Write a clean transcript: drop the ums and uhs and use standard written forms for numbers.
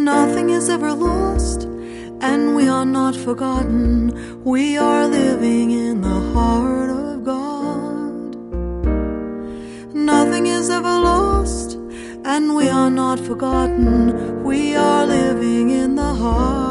Nothing is ever lost, and we are not forgotten. We are living in the heart of God. Nothing is ever lost, and we are not forgotten. We are living in the heart